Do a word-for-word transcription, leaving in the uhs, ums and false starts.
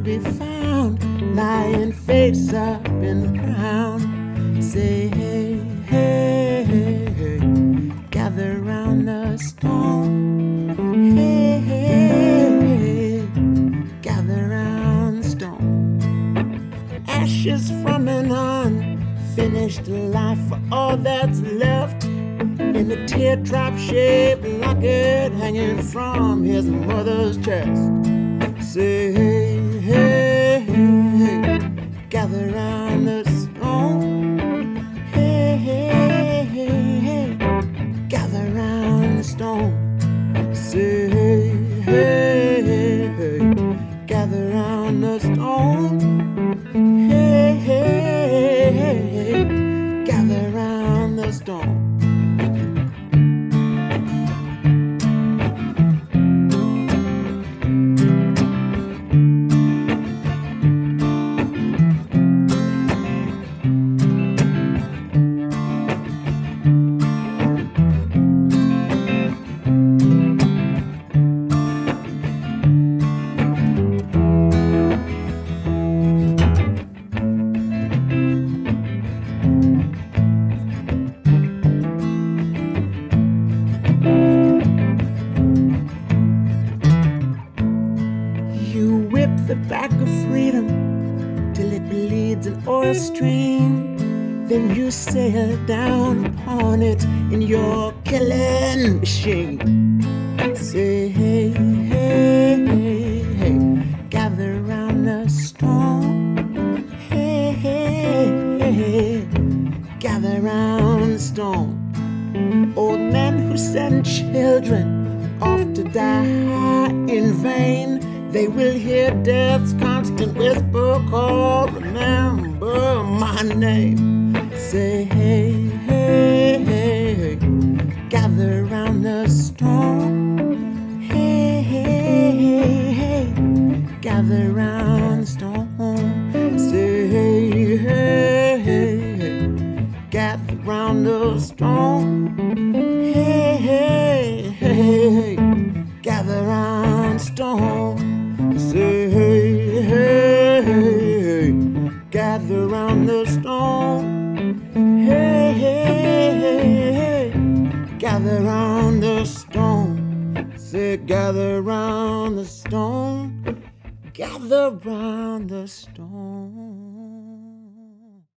be found lying face up in the ground. Say, hey, hey, hey, hey, gather round the stone. Hey, hey, hey, gather round the stone. Ashes from an unfinished life for all that's left in the teardrop-shaped locket hanging from his mother's chest. Say, hey, hey, hey, hey, gather round the stone. Hey, hey, hey, hey, gather round the stone. Say, hey, hey, hey, hey, gather round the stone. Hey, hey, hey, hey, gather round the stone. The back of freedom till it bleeds an oil stream. Then you sail down upon it in your killing machine. Say, hey, hey, hey, hey, gather round the stone. Hey, hey, hey, hey, gather round the stone. Old men who send children off to die in vain, they will hear death's constant whisper call, remember my name. Say, hey, hey, hey, hey, gather round the stone. Hey, hey, hey, hey, gather round the stone. Say, hey, hey, hey, hey, gather round the stone. Hey, hey, hey, hey, gather round the stone. Say, hey, hey, hey, hey, gather round the stone. Hey, hey, hey, hey, gather round the stone. Say, gather round the stone. Gather round the stone.